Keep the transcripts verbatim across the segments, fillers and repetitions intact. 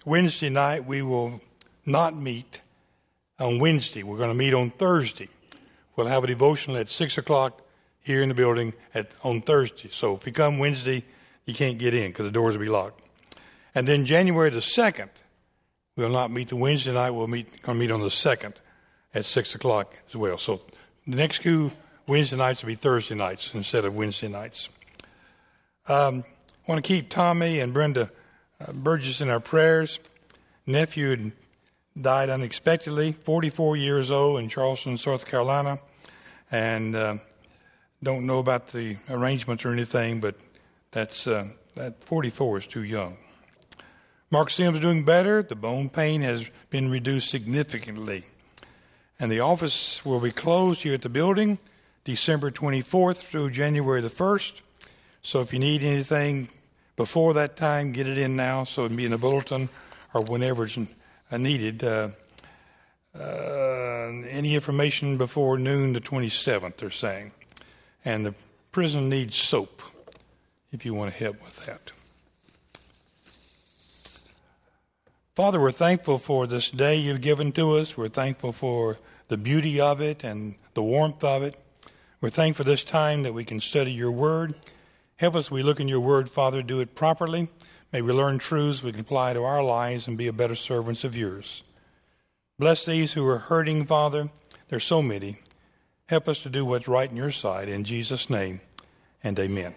Wednesday night, we will not meet on Wednesday. We're going to meet on Thursday. We'll have a devotional at six o'clock here in the building at on Thursday. So if you come Wednesday, you can't get in because the doors will be locked. And then January the second, we'll not meet the Wednesday night. We'll meet going to meet on the second at six o'clock as well. So the next two Wednesday nights will be Thursday nights instead of Wednesday nights. Um, I want to keep Tommy and Brenda uh, Burgess in our prayers. Nephew had died unexpectedly, forty-four years old in Charleston, South Carolina. And uh, don't know about the arrangements or anything, but that's uh, that forty-four is too young. Mark Sims is doing better. The bone pain has been reduced significantly. And the office will be closed here at the building December twenty-fourth through January the first. So if you need anything before that time, get it in now so it can be in the bulletin or whenever it's needed. Uh, uh, any information before noon the twenty-seventh, they're saying. And the prison needs soap if you want to help with that. Father, we're thankful for this day you've given to us. We're thankful for the beauty of it and the warmth of it. We're thankful for this time that we can study your word. Help us as we look in your word, Father, do it properly. May we learn truths we can apply to our lives and be a better servants of yours. Bless these who are hurting, Father. There's so many. Help us to do what's right in your sight. In Jesus' name, and amen.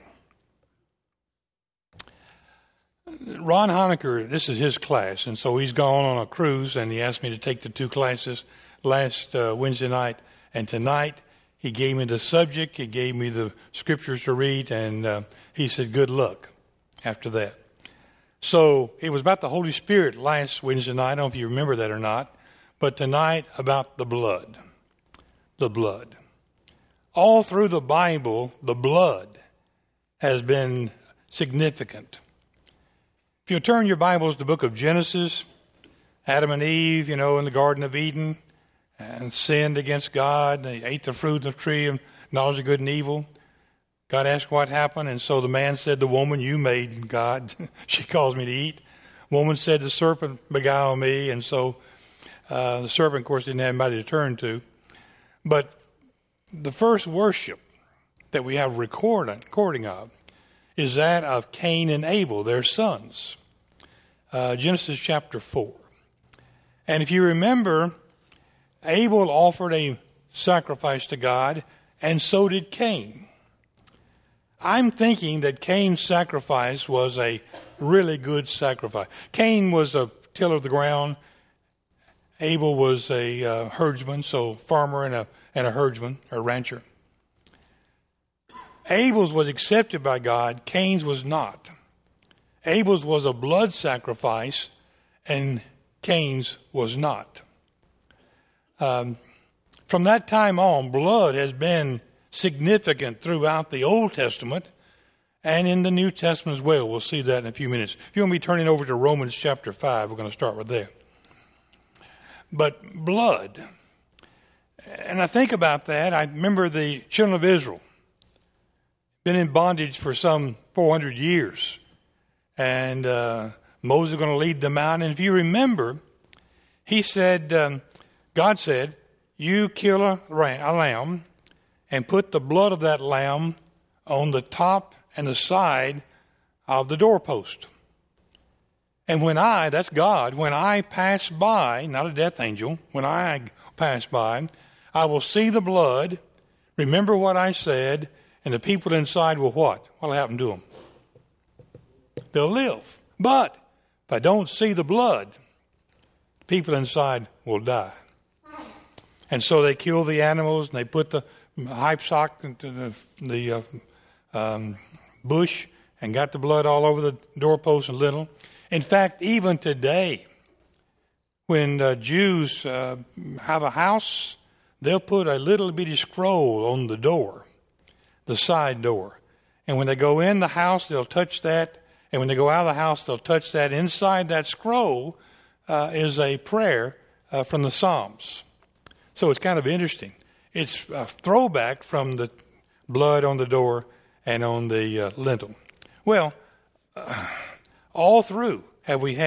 Ron Honecker, this is his class, and so he's gone on a cruise, and he asked me to take the two classes last uh, Wednesday night. And tonight, he gave me the subject, he gave me the scriptures to read, and uh, he said, good luck after that. So it was about the Holy Spirit last Wednesday night. I don't know if you remember that or not, but tonight about the blood. The blood. All through the Bible, the blood has been significant. If you turn your Bibles to the book of Genesis, Adam and Eve, you know, in the Garden of Eden, and sinned against God. They ate the fruit of the tree of knowledge of good and evil. God asked what happened, and so the man said, the woman you made, God, she caused me to eat. Woman said, the serpent beguiled me, and so uh, the serpent, of course, didn't have anybody to turn to. But the first worship that we have recording, recording of is that of Cain and Abel, their sons. Uh, Genesis chapter four. And if you remember, Abel offered a sacrifice to God, and so did Cain. I'm thinking that Cain's sacrifice was a really good sacrifice. Cain was a tiller of the ground. Abel was a uh, herdsman, so farmer and a, and a herdsman, or rancher. Abel's was accepted by God. Cain's was not. Abel's was a blood sacrifice, and Cain's was not. Um, from that time on, blood has been significant throughout the Old Testament and in the New Testament as well. We'll see that in a few minutes. If you want to be turning over to Romans chapter five, we're going to start with there. But blood, and I think about that. I remember the children of Israel been in bondage for some four hundred years. And uh, Moses is going to lead them out. And if you remember, he said, um, God said, you kill a, ram, a lamb and put the blood of that lamb on the top and the side of the doorpost. And when I, that's God, when I pass by, not a death angel, when I pass by, I will see the blood, remember what I said, and the people inside will what? What'll happen to them? They'll live. But if I don't see the blood, people inside will die. And so they kill the animals, and they put the hyposock into the, the uh, um, bush and got the blood all over the doorpost and lintel. In fact, even today, when uh, Jews uh, have a house, they'll put a little bitty scroll on the door, the side door. And when they go in the house, they'll touch that. And when they go out of the house, they'll touch that. Inside that scroll uh, is a prayer uh, from the Psalms. So it's kind of interesting. It's a throwback from the blood on the door and on the uh, lintel. Well, uh, all through have we had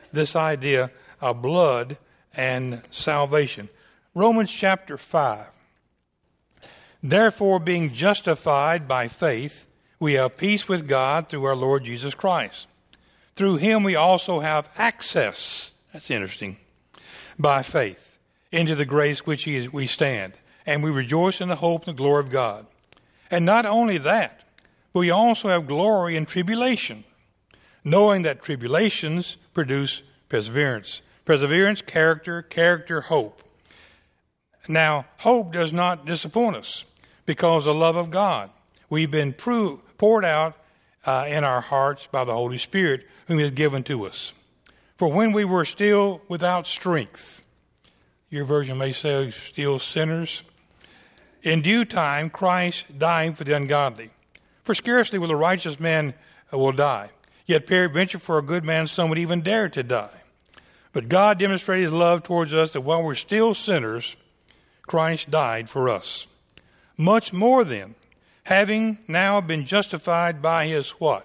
this idea of blood and salvation. Romans chapter five. Therefore, being justified by faith, we have peace with God through our Lord Jesus Christ. Through him we also have access, that's interesting, by faith, into the grace which we stand. And we rejoice in the hope and the glory of God. And not only that, but we also have glory in tribulation, knowing that tribulations produce perseverance. Perseverance, character, character, hope. Now, hope does not disappoint us because of the love of God. We've been proved, poured out uh, in our hearts by the Holy Spirit, whom he has given to us. For when we were still without strength, your version may say still sinners, in due time Christ died for the ungodly. For scarcely will a righteous man uh, will die, yet peradventure for a good man some would even dare to die. But God demonstrated his love towards us that while we're still sinners, Christ died for us. Much more then, having now been justified by his what?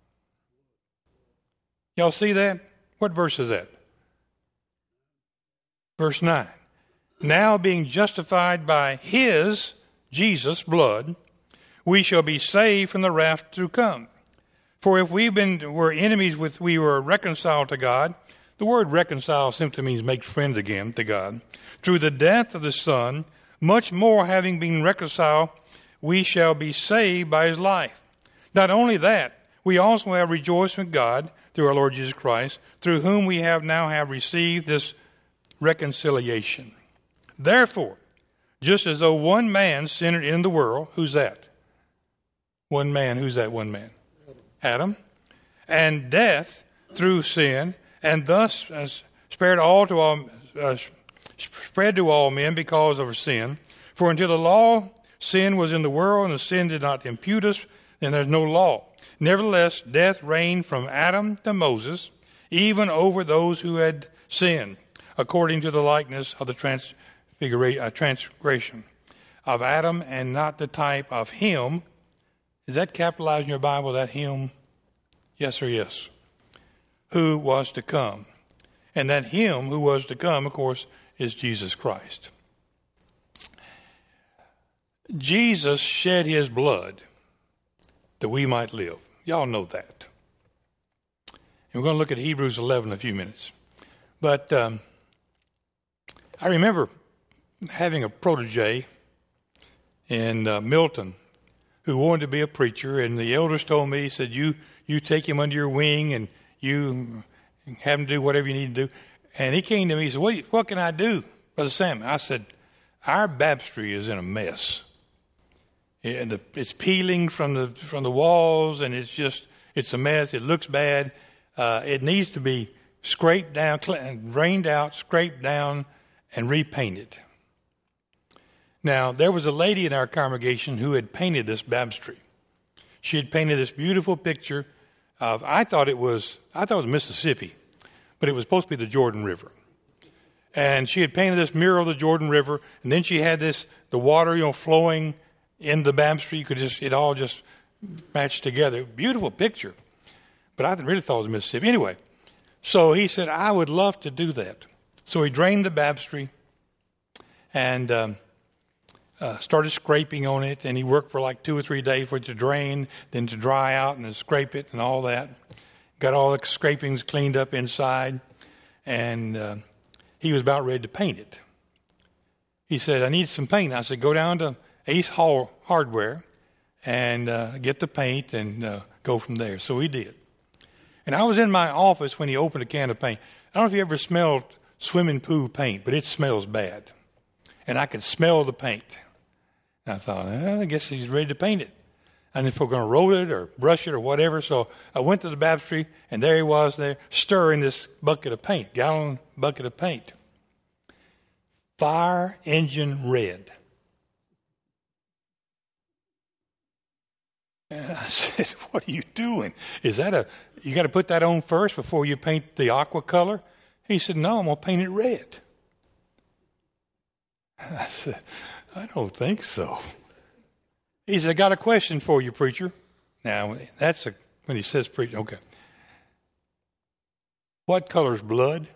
Y'all see that? What verse is that? Verse nine. Now being justified by his, Jesus' blood, we shall be saved from the wrath to come. For if we've been were enemies with we were reconciled to God, the word reconcile simply means make friends again to God, through the death of the Son, much more having been reconciled, we shall be saved by his life. Not only that, we also have rejoiced with God through our Lord Jesus Christ, through whom we have now have received this reconciliation. Therefore, just as though one man sinned in the world, who's that? One man, who's that one man? Adam. And death through sin, and thus uh, spared all to all, uh, spread to all men because of our sin. For until the law, sin was in the world, and the sin did not impute us, then there's no law. Nevertheless, death reigned from Adam to Moses, even over those who had sinned, according to the likeness of the transfiguration, uh, transgression of Adam, and not the type of him. Is that capitalized in your Bible, that him? Yes or yes? Who was to come. And that him who was to come, of course, is Jesus Christ. Jesus shed his blood that we might live. Y'all know that. And we're going to look at Hebrews eleven in a few minutes. But um, I remember having a protege in uh, Milton who wanted to be a preacher, and the elders told me, he said, you, you take him under your wing and you have him do whatever you need to do. And he came to me and said, what, do you, what can I do, Brother Sam? I said, our baptistry is in a mess. And the, it's peeling from the from the walls, and it's just, it's a mess. It looks bad. Uh, it needs to be scraped down, drained out, scraped down, and repainted. Now, there was a lady in our congregation who had painted this baptistry. She had painted this beautiful picture of, I thought it was, I thought it was Mississippi, but it was supposed to be the Jordan River. And she had painted this mural of the Jordan River, and then she had this, the water, you know, flowing in the baptistry. You could just, it all just matched together. Beautiful picture. But I really thought it was Mississippi. Anyway, so he said, I would love to do that. So he drained the baptistry and um, uh, started scraping on it. And he worked for like two or three days for it to drain, then to dry out and then scrape it and all that. Got all the scrapings cleaned up inside. And uh, he was about ready to paint it. He said, I need some paint. I said, go down to Ace Hall Hardware and uh, get the paint and uh, go from there. So he did. And I was in my office when he opened a can of paint. I don't know if you ever smelled swimming pool paint, but it smells bad. And I could smell the paint. And I thought, well, I guess he's ready to paint it. And if we're going to roll it or brush it or whatever. So I went to the baptistry, and there he was there stirring this bucket of paint, gallon bucket of paint. Fire engine red. And I said, what are you doing? Is that a, you got to put that on first before you paint the aqua color? He said, no, I'm going to paint it red. I said, I don't think so. He said, I got a question for you, preacher. Now, that's a, when he says preacher, okay. What color's blood?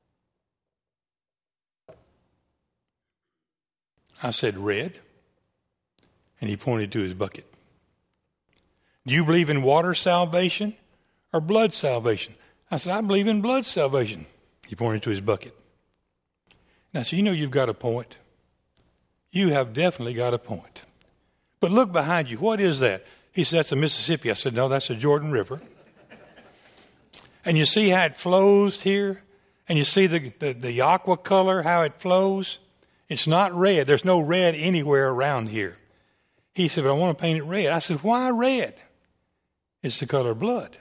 I said, red. And he pointed to his bucket. Do you believe in water salvation or blood salvation? I said, I believe in blood salvation. He pointed to his bucket. Now, so you know you've got a point. You have definitely got a point. But look behind you. What is that? He said, that's the Mississippi. I said, no, that's the Jordan River. And you see how it flows here? And you see the, the, the aqua color, how it flows? It's not red. There's no red anywhere around here. He said, but I want to paint it red. I said, why red? It's the color of blood.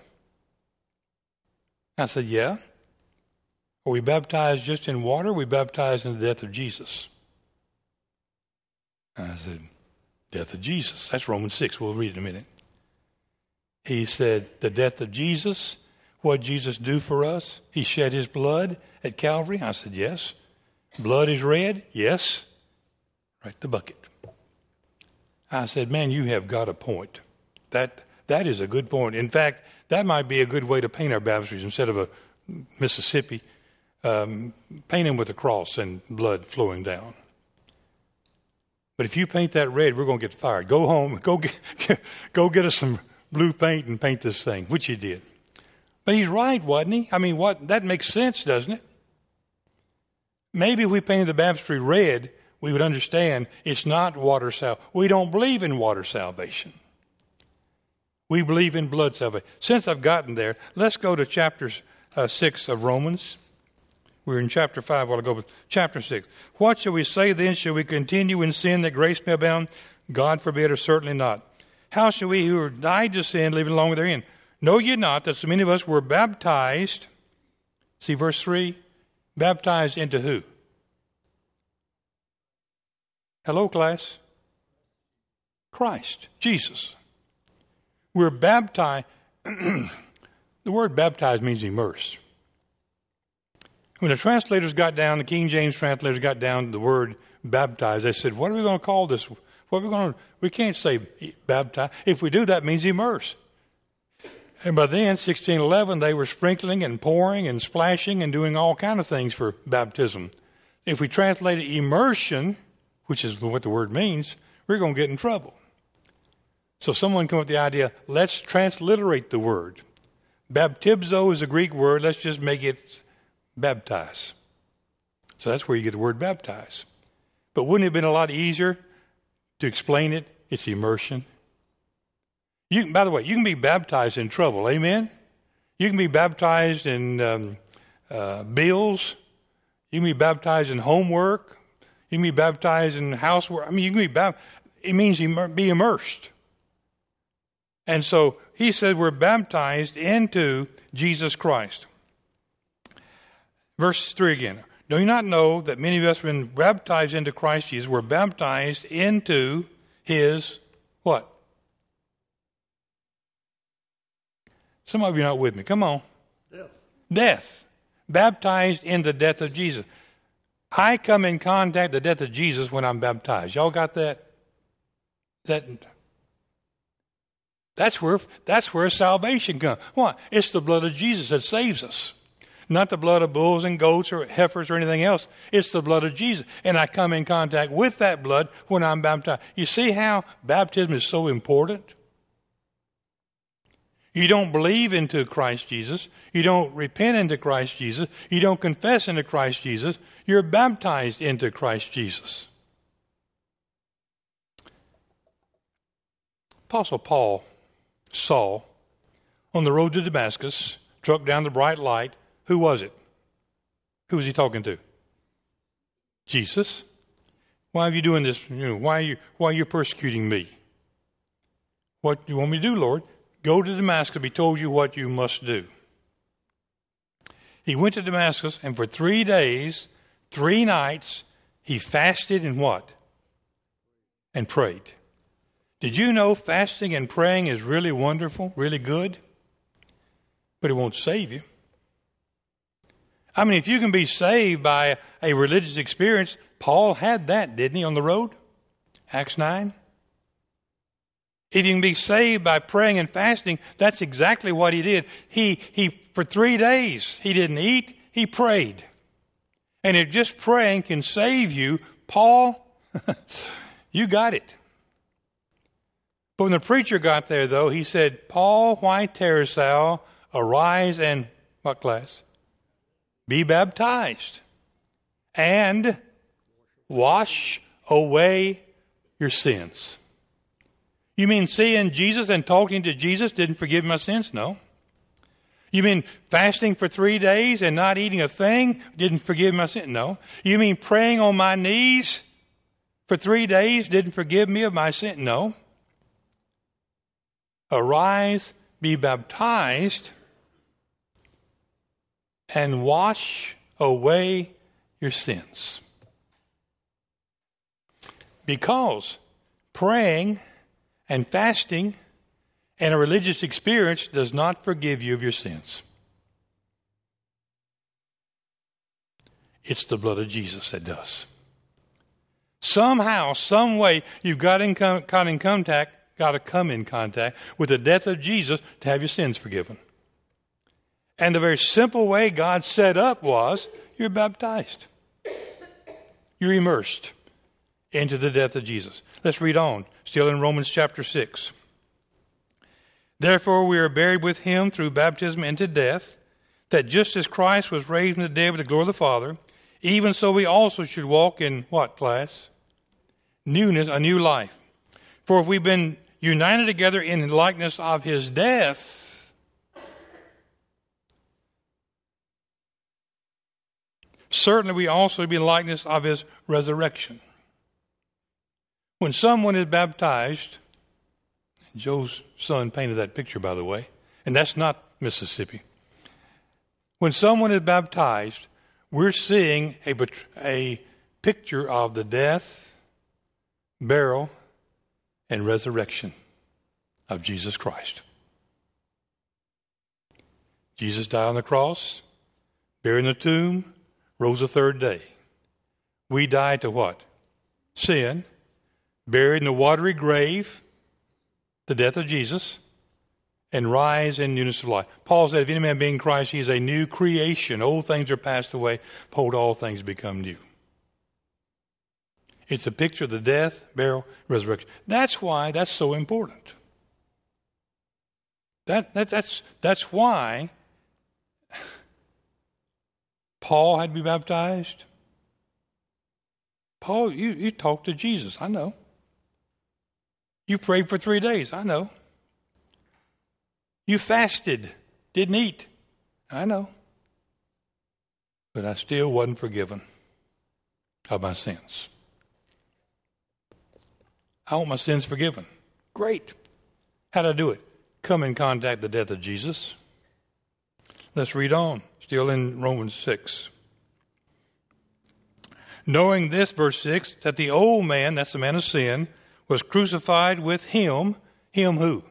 I said, yeah. Are we baptized just in water? Or are we baptized in the death of Jesus? I said, death of Jesus. That's Romans six. We'll read it in a minute. He said, the death of Jesus. What did Jesus do for us? He shed his blood at Calvary. I said, yes. Blood is red? Yes. Right, the bucket. I said, man, you have got a point. That That is a good point. In fact, that might be a good way to paint our baptistries instead of a Mississippi. Um, paint them with a cross and blood flowing down. But if you paint that red, we're going to get fired. Go home, go get, go get us some blue paint and paint this thing, which he did. But he's right, wasn't he? I mean, what that makes sense, doesn't it? Maybe if we painted the baptistry red, we would understand it's not water salvation. We don't believe in water salvation. We believe in blood salvation. Since I've gotten there, let's go to chapter uh, six of Romans. We were in chapter five a while ago, but chapter six. What shall we say then? Shall we continue in sin that grace may abound? God forbid, or certainly not. How shall we who are died to sin live along therein? Know ye not that so many of us were baptized? See verse three? Baptized into who? Hello, class? Christ, Jesus. We're baptized. The word baptized means immerse. When the translators got down, the King James translators got down to the word baptized, they said, what are we going to call this? What are we going to, we can't say baptize. If we do, that means immerse. And by then, sixteen eleven, they were sprinkling and pouring and splashing and doing all kind of things for baptism. If we translate it immersion, which is what the word means, we're going to get in trouble. So someone came up with the idea, let's transliterate the word. Baptizo is a Greek word. Let's just make it baptize. So that's where you get the word baptize. But wouldn't it have been a lot easier to explain it? It's immersion. You can, by the way, you can be baptized in trouble. Amen? You can be baptized in um, uh, bills. You can be baptized in homework. You can be baptized in housework. I mean, you can be baptized. It means immer- be immersed. And so he said we're baptized into Jesus Christ. Verse three again. Do you not know that many of us have been baptized into Christ Jesus? We're baptized into his what? Some of you are not with me. Come on. Death. Death. Baptized in the death of Jesus. I come in contact with the death of Jesus when I'm baptized. Y'all got that? That that's where that's where salvation comes. Why? It's the blood of Jesus that saves us. Not the blood of bulls and goats or heifers or anything else. It's the blood of Jesus. And I come in contact with that blood when I'm baptized. You see how baptism is so important? You don't believe into Christ Jesus. You don't repent into Christ Jesus. You don't confess into Christ Jesus. You're baptized into Christ Jesus. Apostle Paul saw on the road to Damascus, struck down the bright light. Who was it? Who was he talking to? Jesus. Why are you doing this? You know, why are you why are you persecuting me? What do you want me to do, Lord? Go to Damascus, be told you what you must do. He went to Damascus, and for three days, three nights, he fasted and what? And prayed. Did you know fasting and praying is really wonderful, really good? But it won't save you. I mean, if you can be saved by a religious experience, Paul had that, didn't he, on the road? Acts nine. If you can be saved by praying and fasting, that's exactly what he did. He, he, for three days, he didn't eat, he prayed. And if just praying can save you, Paul, you got it. But when the preacher got there, though, he said, Paul, why tarriest thou? Arise and, what class? Be baptized. And wash away your sins. You mean seeing Jesus and talking to Jesus didn't forgive my sins? No. You mean fasting for three days and not eating a thing didn't forgive my sins? No. You mean praying on my knees for three days didn't forgive me of my sin? No. Arise, be baptized, and wash away your sins. Because praying and fasting and a religious experience does not forgive you of your sins. It's the blood of Jesus that does. Somehow, some way, you've got in, con- got in contact, got to come in contact with the death of Jesus to have your sins forgiven. And the very simple way God set up was, you're baptized. You're immersed into the death of Jesus. Let's read on, still in Romans chapter six. Therefore we are buried with him through baptism into death, that just as Christ was raised from the dead with the glory of the Father, even so we also should walk in what, class? Newness, a new life. For if we've been united together in the likeness of his death, certainly we also be in the likeness of his resurrection. When someone is baptized, Joe's son painted that picture, by the way, and that's not Mississippi. When someone is baptized, we're seeing a, a picture of the death, burial, and resurrection of Jesus Christ. Jesus died on the cross, buried in the tomb, rose the third day. We died to what? Sin, buried in the watery grave, the death of Jesus, and rise in newness of life. Paul said, if any man be in Christ, he is a new creation. Old things are passed away. Behold, all things become new. It's a picture of the death, burial, resurrection. That's why that's so important. That, that, that's, that's why Paul had to be baptized. Paul, you, you talked to Jesus. I know. You prayed for three days. I know. You fasted, didn't eat. I know. But I still wasn't forgiven of my sins. I want my sins forgiven. Great. How do I do it? Come in contact with the death of Jesus. Let's read on. Still in Romans six. Knowing this, verse six, that the old man, that's the man of sin, was crucified with him. Him who?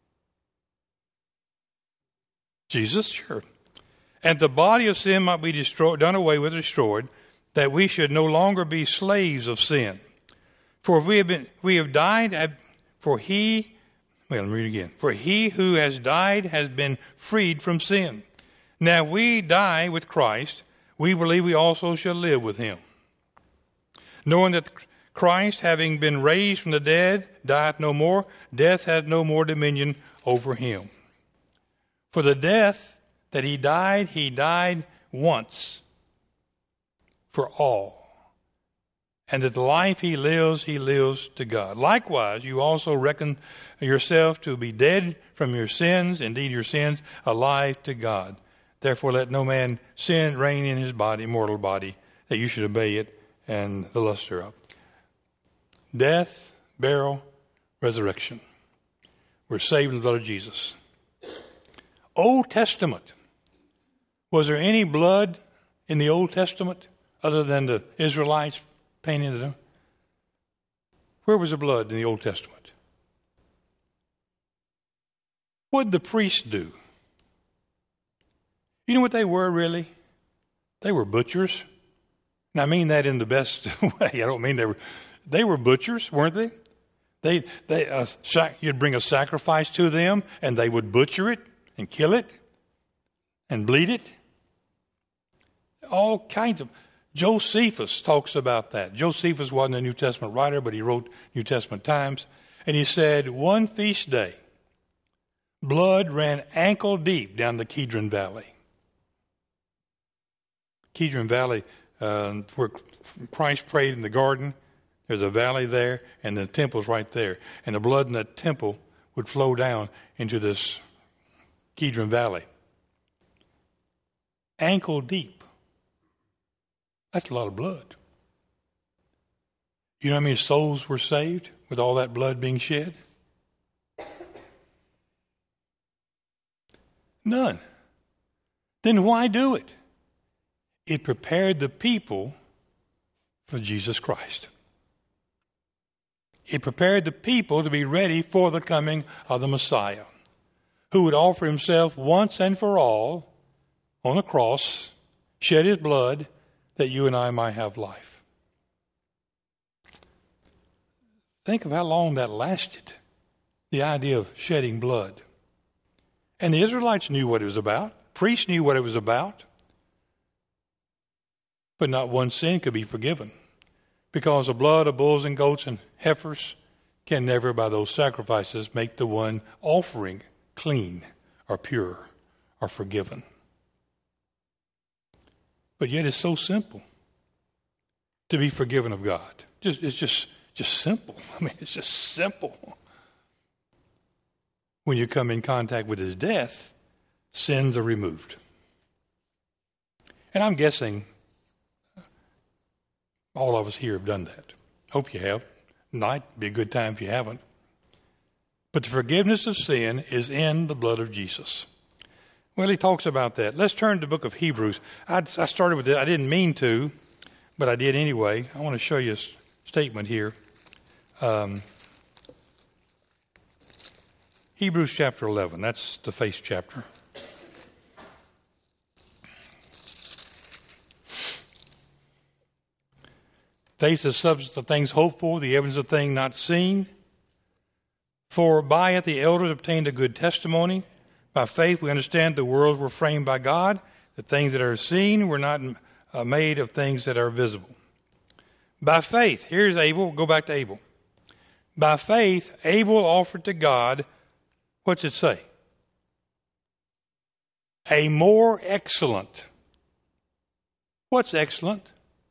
Jesus, sure. And the body of sin might be destroyed, done away with, destroyed, that we should no longer be slaves of sin. For if we have been, we have died, for he, well, let me read again. For he who has died has been freed from sin. Now if we die with Christ, we believe we also shall live with him. Knowing that Christ, having been raised from the dead, dieth no more, death hath no more dominion over him. For the death that he died, he died once for all. And that the life he lives, he lives to God. Likewise, you also reckon yourself to be dead from your sins, indeed your sins, alive to God. Therefore let no man sin reign in his body, mortal body, that you should obey it and the lust thereof. Death, burial, resurrection. We're saved in the blood of Jesus. Old Testament. Was there any blood in the Old Testament other than the Israelites painting it? Where was the blood in the Old Testament? What did the priests do? You know what they were really? They were butchers. And I mean that in the best way. I don't mean they were. They were butchers, weren't they? They, they, uh, sac- you'd bring a sacrifice to them, and they would butcher it and kill it and bleed it. All kinds of. Josephus talks about that. Josephus wasn't a New Testament writer, but he wrote New Testament times. And he said, one feast day, blood ran ankle deep down the Kidron Valley. Kidron Valley, uh, where Christ prayed in the garden, there's a valley there, and the temple's right there. And the blood in that temple would flow down into this Kidron Valley. Ankle deep. That's a lot of blood. You know how many souls were saved with all that blood being shed? None. Then why do it? It prepared the people for Jesus Christ. It prepared the people to be ready for the coming of the Messiah, who would offer himself once and for all on the cross, shed his blood, that you and I might have life. Think of how long that lasted, the idea of shedding blood. And the Israelites knew what it was about. Priests knew what it was about. But not one sin could be forgiven, because the blood of bulls and goats and heifers can never, by those sacrifices, make the one offering clean or pure or forgiven. But yet it's so simple to be forgiven of God. Just, it's just, just simple. I mean, it's just simple. When you come in contact with his death, sins are removed. And I'm guessing all of us here have done that. Hope you have. Might be a good time if you haven't. But the forgiveness of sin is in the blood of Jesus. Well, he talks about that. Let's turn to the book of Hebrews. I, I started with it. I didn't mean to, but I did anyway. I want to show you a statement here. Um, Hebrews chapter eleven. That's the faith chapter. Faith is the substance of things hoped for, the evidence of things not seen. For by it the elders obtained a good testimony. By faith we understand the worlds were framed by God. The things that are seen were not uh, made of things that are visible. By faith, here's Abel. Go back to Abel. By faith, Abel offered to God, what's it say? A more excellent. What's excellent?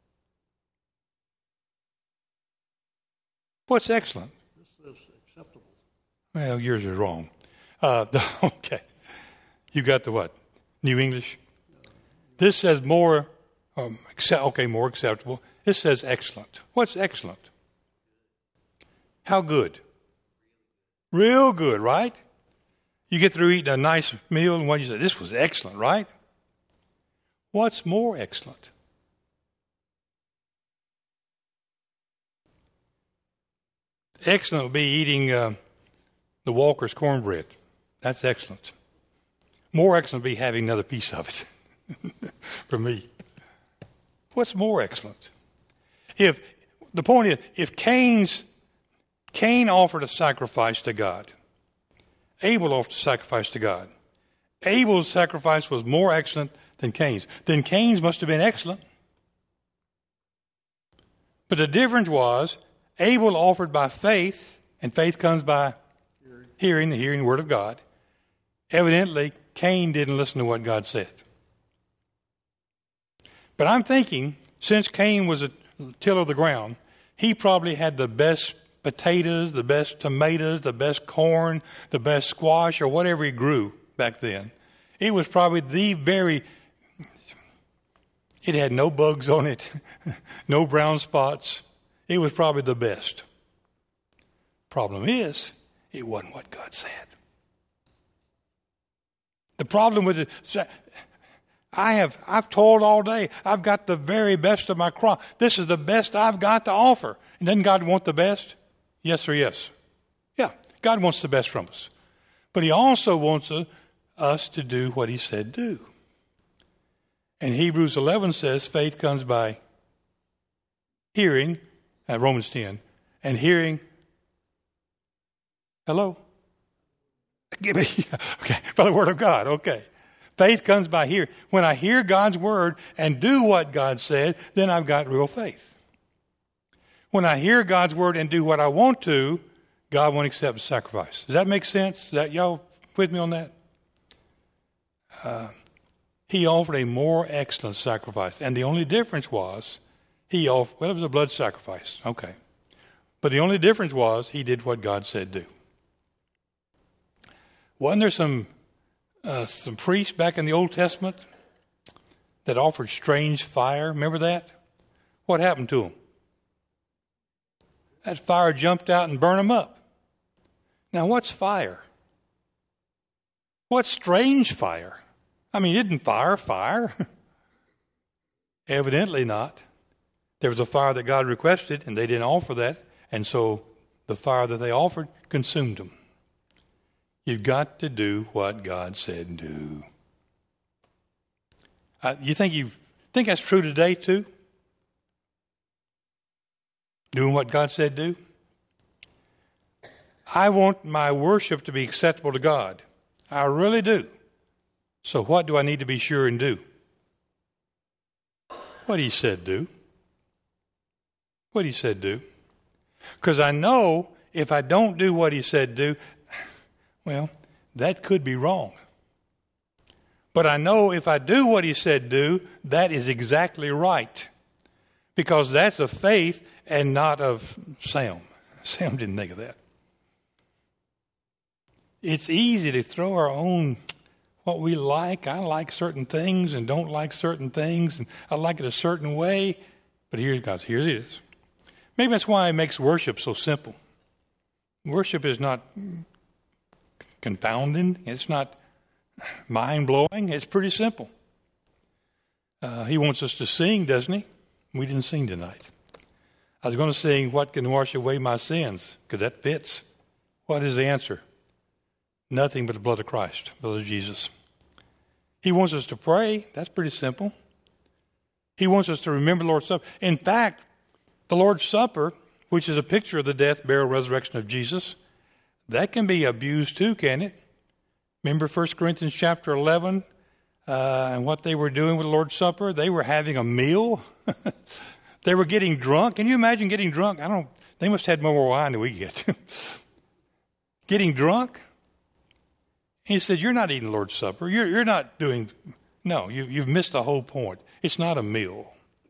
What's excellent? This is acceptable. Well, yours is wrong. Uh, okay. You got the what? New English? This says more, um, accept, okay, more acceptable. This says excellent. What's excellent? How good? Real good, right? You get through eating a nice meal and what you say, this was excellent, right? What's more excellent? Excellent would be eating uh, the Walker's cornbread. That's excellent. More excellent would be having another piece of it for me. What's more excellent? If the point is, if Cain's Cain offered a sacrifice to God, Abel offered a sacrifice to God. Abel's sacrifice was more excellent than Cain's. Then Cain's must have been excellent. But the difference was, Abel offered by faith, and faith comes by hearing, hearing the hearing the word of God. Evidently, Cain didn't listen to what God said. But I'm thinking, since Cain was a tiller of the ground, he probably had the best potatoes, the best tomatoes, the best corn, the best squash, or whatever he grew back then. It was probably the very, it had no bugs on it, no brown spots. It was probably the best. Problem is, it wasn't what God said. The problem with it, I have, I've toiled all day. I've got the very best of my crop. This is the best I've got to offer. And doesn't God want the best? Yes or yes? Yeah, God wants the best from us. But he also wants us to do what he said do. And Hebrews eleven says faith comes by hearing, uh, Romans ten, and hearing Hello? Give me, okay, by the word of God, okay. Faith comes by hearing. When I hear God's word and do what God said, then I've got real faith. When I hear God's word and do what I want to, God won't accept the sacrifice. Does that make sense? Is that y'all with me on that? Uh, he offered a more excellent sacrifice. And the only difference was, he offered, well, it was a blood sacrifice. Okay. But the only difference was, he did what God said do. Wasn't there some uh, some priests back in the Old Testament that offered strange fire? Remember that? What happened to them? That fire jumped out and burned them up. Now, what's fire? What's strange fire? I mean, isn't fire fire? Evidently not. There was a fire that God requested, and they didn't offer that, and so the fire that they offered consumed them. You've got to do what God said do. Uh, you think you think that's true today too? Doing what God said do? I want my worship to be acceptable to God. I really do. So what do I need to be sure and do? What he said do. What he said do. Because I know if I don't do what he said do, well, that could be wrong. But I know if I do what he said do, that is exactly right. Because that's of faith and not of Sam. Sam didn't think of that. It's easy to throw our own, what we like. I like certain things and don't like certain things. And I like it a certain way. But here it goes. Here it is. Maybe that's why it makes worship so simple. Worship is not confounding. It's not mind-blowing. It's pretty simple. Uh, he wants us to sing, doesn't he? We didn't sing tonight. I was going to sing, "What can wash away my sins?" because that fits. What is the answer? Nothing but the blood of Christ, the blood of Jesus. He wants us to pray. That's pretty simple. He wants us to remember the Lord's Supper. In fact, the Lord's Supper, which is a picture of the death, burial, resurrection of Jesus, that can be abused too, can it? Remember First Corinthians chapter eleven uh, and what they were doing with the Lord's Supper? They were having a meal. They were getting drunk. Can you imagine getting drunk? I don't. They must have had more wine than we get. Getting drunk. He said, "You're not eating the Lord's Supper. You're you're not doing. No, you you've missed the whole point. It's not a meal.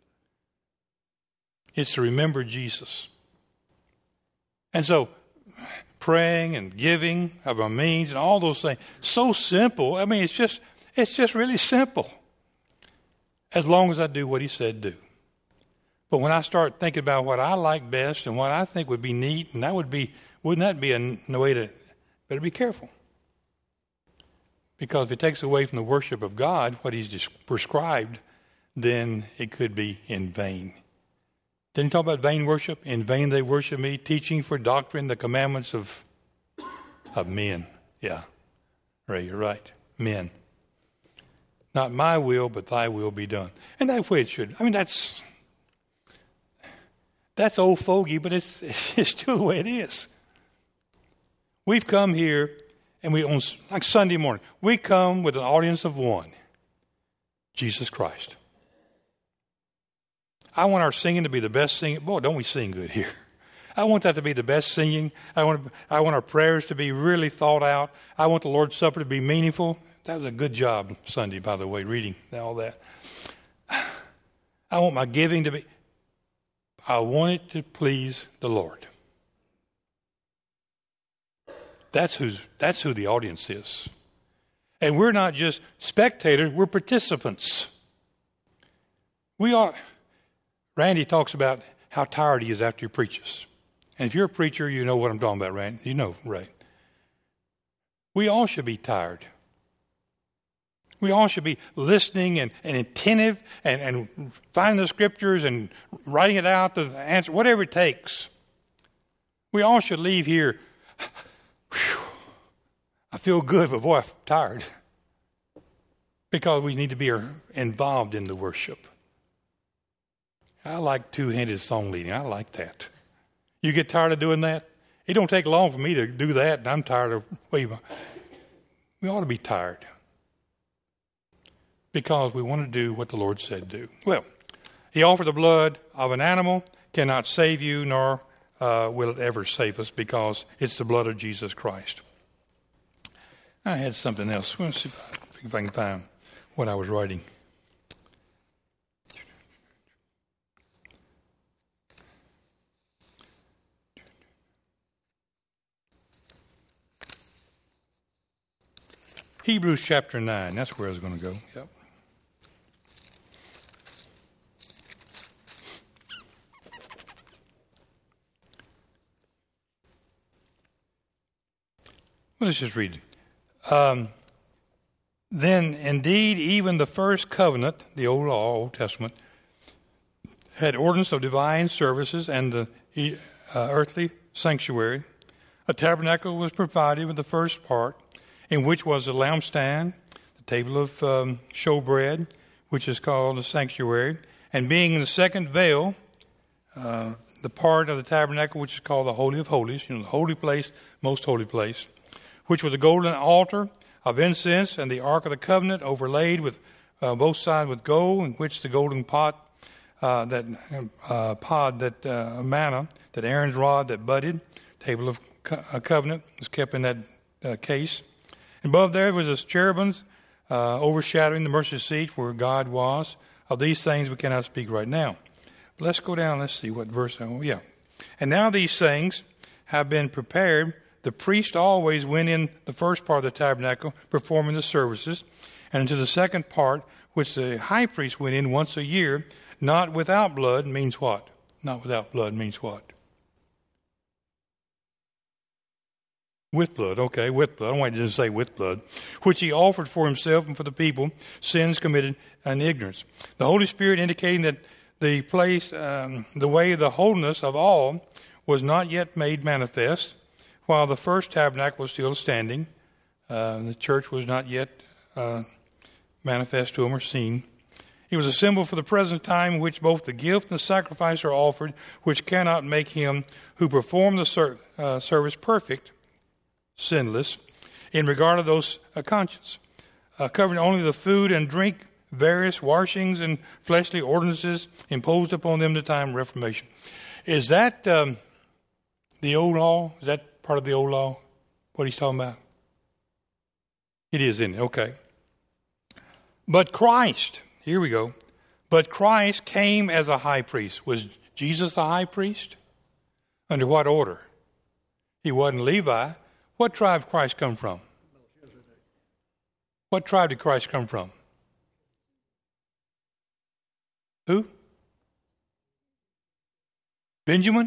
It's to remember Jesus." And so, praying and giving of our means and all those things, so simple. I mean, it's just it's just really simple. As long as I do what he said do. But when I start thinking about what I like best and what I think would be neat, and that would be, wouldn't that be a, a way to, better be careful. Because if it takes away from the worship of God, what he's just prescribed, then it could be in vain. Didn't he talk about vain worship? In vain they worship me, teaching for doctrine the commandments of, of men. Yeah, Ray, you're right. Men. Not my will, but thy will be done. And that's the way it should. I mean, that's that's old fogey, but it's it's still the way it is. We've come here, and we on like Sunday morning, we come with an audience of one, Jesus Christ. I want our singing to be the best singing. Boy, don't we sing good here? I want that to be the best singing. I want I want our prayers to be really thought out. I want the Lord's Supper to be meaningful. That was a good job Sunday, by the way, reading all that. I want my giving to be, I want it to please the Lord. That's who's that's who the audience is. And we're not just spectators, we're participants. We are. Randy talks about how tired he is after he preaches. And if you're a preacher, you know what I'm talking about, Randy. You know, right? We all should be tired. We all should be listening and, and attentive and, and finding the scriptures and writing it out, the answer, whatever it takes. We all should leave here, whew, I feel good, but boy, I'm tired. Because we need to be involved in the worship. I like two-handed song leading. I like that. You get tired of doing that? It don't take long for me to do that, and I'm tired of waiting. We ought to be tired because we want to do what the Lord said do. Well, he offered the blood of an animal, cannot save you, nor uh, will it ever save us because it's the blood of Jesus Christ. I had something else. Let's see if I can find what I was writing. Hebrews chapter nine, that's where I was going to go. Yep. Well, let's just read it. Um, then indeed, even the first covenant, the old law, Old Testament, had ordinance of divine services and the uh, earthly sanctuary. A tabernacle was provided with the first part, in which was the lampstand, the table of um, showbread, which is called the sanctuary, and being the second veil, uh, the part of the tabernacle which is called the Holy of Holies, you know, the holy place, most holy place, which was a golden altar of incense and the Ark of the Covenant overlaid with uh, both sides with gold, in which the golden pot, uh, that uh, pod, that uh, manna, that Aaron's rod that budded, table of co- uh, covenant was kept in that uh, case. Above there was a cherubims uh, overshadowing the mercy seat where God was. Of these things we cannot speak right now. But let's go down. Let's see what verse. Oh, yeah. And now these things have been prepared. The priest always went in the first part of the tabernacle, performing the services, and into the second part, which the high priest went in once a year, not without blood, means what? Not without blood means what? With blood, okay, with blood. I don't want to say with blood. Which he offered for himself and for the people, sins committed in ignorance. The Holy Spirit indicating that the place, um, the way of the wholeness of all was not yet made manifest, while the first tabernacle was still standing. Uh, the church was not yet uh, manifest to him or seen. It was a symbol for the present time in which both the gift and the sacrifice are offered, which cannot make him who performed the ser- uh, service perfect, sinless, in regard of those uh, conscience, uh, covering only the food and drink, various washings and fleshly ordinances imposed upon them at the time of Reformation. Is that um, the old law? Is that part of the old law? What he's talking about? It is, isn't it? Okay. But Christ, here we go. But Christ came as a high priest. Was Jesus a high priest? Under what order? He wasn't Levi. What tribe did Christ come from? What tribe did Christ come from? Who? Benjamin?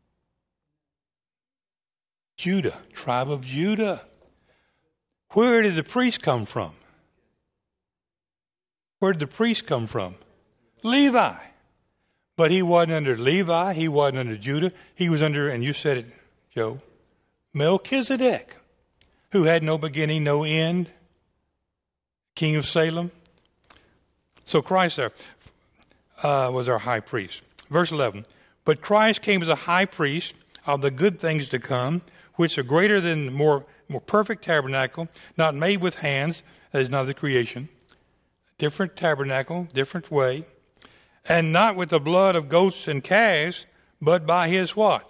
Judah, tribe of Judah. Where did the priest come from? Where did the priest come from? Levi. But he wasn't under Levi. He wasn't under Judah. He was under, and you said it, Joe, Melchizedek, who had no beginning, no end, king of Salem. So Christ there uh, was our high priest. Verse eleven, but Christ came as a high priest of the good things to come, which are greater than the more, more perfect tabernacle, not made with hands, that is not of the creation. Different tabernacle, different way. And not with the blood of goats and calves, but by his what?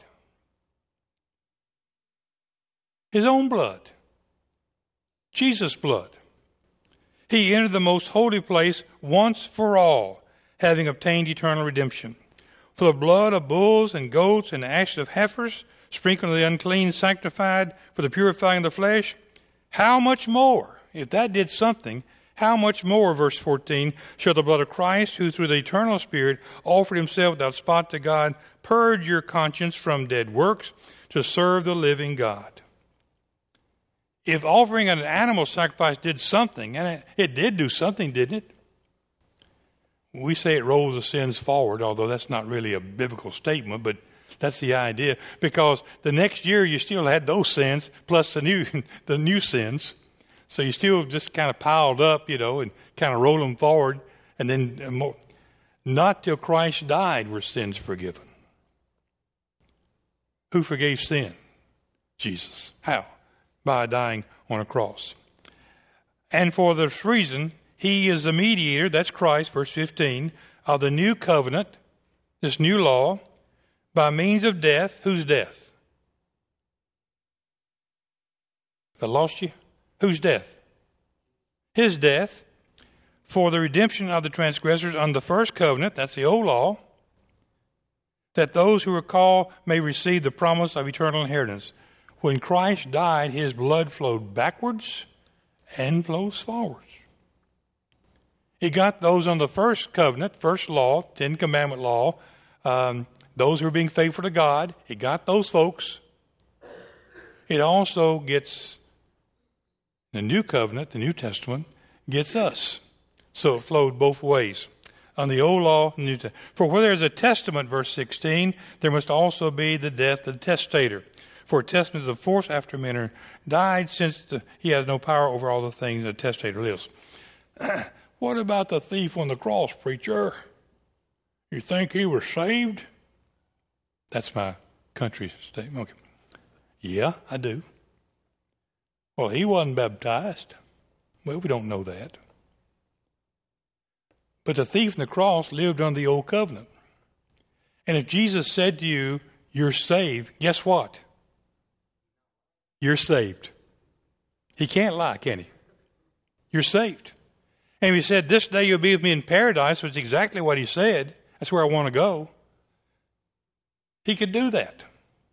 His own blood. Jesus' blood. He entered the most holy place once for all, having obtained eternal redemption. For the blood of bulls and goats and the ashes of heifers, sprinkled on the unclean, sanctified for the purifying of the flesh, how much more, if that did something, how much more, verse fourteen, shall the blood of Christ, who through the eternal Spirit offered himself without spot to God, purge your conscience from dead works to serve the living God. If offering an animal sacrifice did something, and it, it did do something, didn't it? We say it rolls the sins forward, although that's not really a biblical statement, but that's the idea. Because the next year you still had those sins plus the new the new sins. So you still just kind of piled up, you know, and kind of roll them forward. And then more. Not till Christ died were sins forgiven. Who forgave sin? Jesus. How? By dying on a cross. And for this reason, he is the mediator, that's Christ, verse fifteen, of the new covenant, this new law, by means of death. Whose death? If I lost you? Whose death? His death, for the redemption of the transgressors under the first covenant, that's the old law, that those who are called may receive the promise of eternal inheritance. When Christ died, his blood flowed backwards and flows forwards. He got those on the first covenant, first law, Ten Commandment law, um, those who are being faithful to God. He got those folks. It also gets the new covenant, the New Testament, gets us. So it flowed both ways. On the old law, the New Testament. For where there is a testament, verse sixteen, there must also be the death of the testator. For a testament is of force after men are died, since the, he has no power over all the things the testator lives. What about the thief on the cross, preacher? You think he was saved? That's my country statement. Okay. Yeah, I do. Well, he wasn't baptized. Well, we don't know that. But the thief on the cross lived under the old covenant. And if Jesus said to you, you're saved, guess what? You're saved. He can't lie, can he? You're saved. And if he said, this day you'll be with me in paradise, which is exactly what he said, that's where I want to go, he could do that.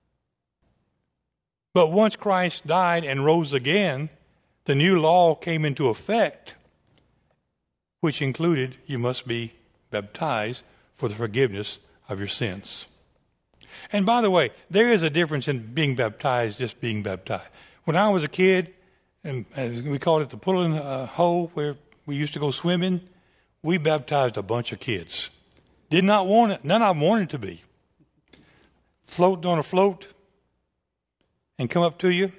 But once Christ died and rose again, the new law came into effect, which included you must be baptized for the forgiveness of your sins. And by the way, there is a difference in being baptized, just being baptized. When I was a kid, and we called it the pulling uh, hole where we used to go swimming, we baptized a bunch of kids. Did not want it. None of them wanted to be. Floating on a float and come up to you.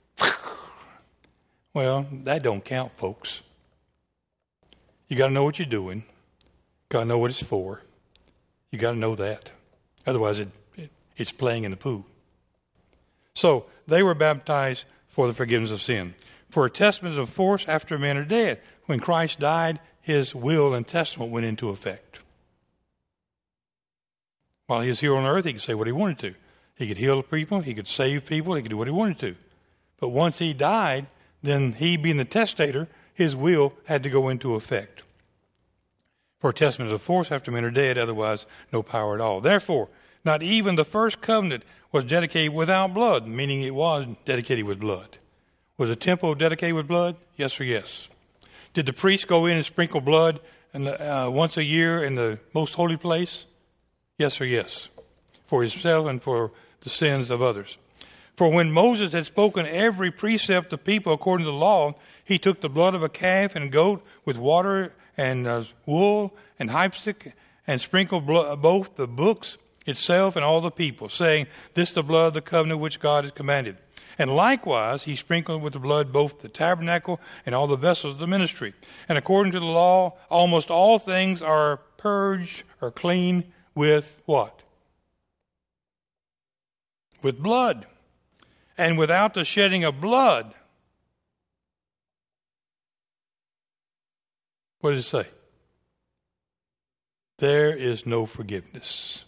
Well, that don't count, folks. You got to know what you're doing. Got to know what it's for. You got to know that. Otherwise, it, it it's playing in the pool. So they were baptized for the forgiveness of sin. For a testament is of force after men are dead. When Christ died, his will and testament went into effect. While he was here on earth, he could say what he wanted to. He could heal people, he could save people, he could do what he wanted to. But once he died, then he being the testator, his will had to go into effect. For a testament is of force after men are dead, otherwise no power at all. Therefore, not even the first covenant was dedicated without blood, meaning it was dedicated with blood. Was the temple dedicated with blood? Yes or yes? Did the priest go in and sprinkle blood in the, uh, once a year in the most holy place? Yes or yes? For himself and for the sins of others. For when Moses had spoken every precept to people according to the law, he took the blood of a calf and goat with water and uh, wool and hyssop and sprinkled blood, both the books itself and all the people, saying, this is the blood of the covenant which God has commanded. And likewise, he sprinkled with the blood both the tabernacle and all the vessels of the ministry. And according to the law, almost all things are purged or clean with what? With blood. And without the shedding of blood, what does it say? There is no forgiveness.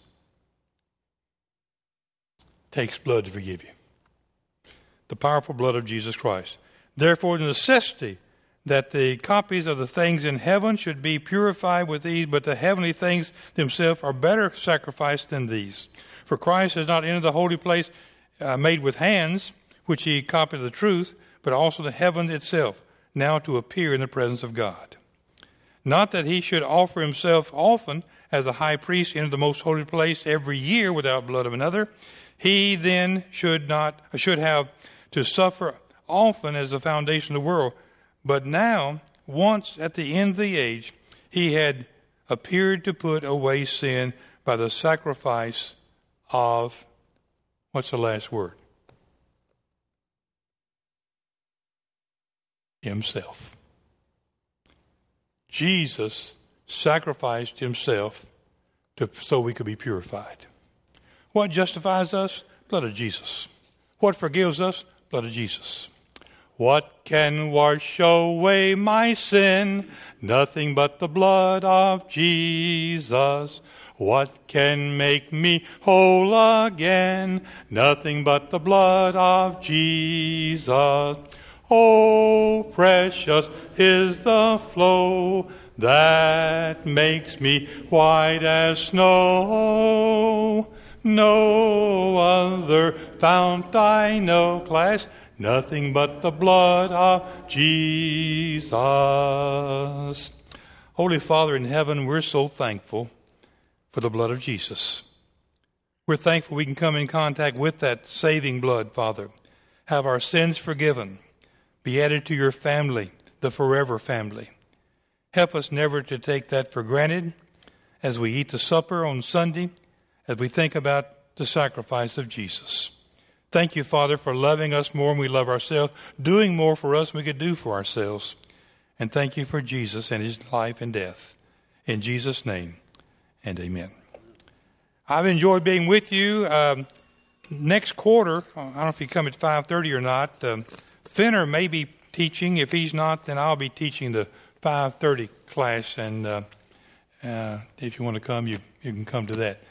It takes blood to forgive you. The powerful blood of Jesus Christ. Therefore, the necessity that the copies of the things in heaven should be purified with these, but the heavenly things themselves are better sacrificed than these. For Christ has not entered the holy place uh, made with hands, which he copied of the truth, but also the heaven itself, now to appear in the presence of God. Not that he should offer himself often, as the high priest entered the most holy place every year without blood of another. He then should not should have to suffer often as the foundation of the world. But now, once at the end of the age, he had appeared to put away sin by the sacrifice of, what's the last word? Himself. Jesus sacrificed himself to, so we could be purified. What justifies us? Blood of Jesus. What forgives us? Blood of Jesus. What can wash away my sin? Nothing but the blood of Jesus. What can make me whole again? Nothing but the blood of Jesus. Oh, precious is the flow that makes me white as snow. No other fount I know, class, nothing but the blood of Jesus. Holy Father in heaven, we're so thankful for the blood of Jesus. We're thankful we can come in contact with that saving blood, Father. Have our sins forgiven. Be added to your family, the forever family. Help us never to take that for granted as we eat the supper on Sunday, as we think about the sacrifice of Jesus. Thank you, Father, for loving us more than we love ourselves, doing more for us than we could do for ourselves. And thank you for Jesus and his life and death. In Jesus' name, and amen. I've enjoyed being with you. Um, next quarter, I don't know if you come at five thirty or not, um, Finner may be teaching. If he's not, then I'll be teaching the five thirty class. And uh, uh, if you want to come, you, you can come to that.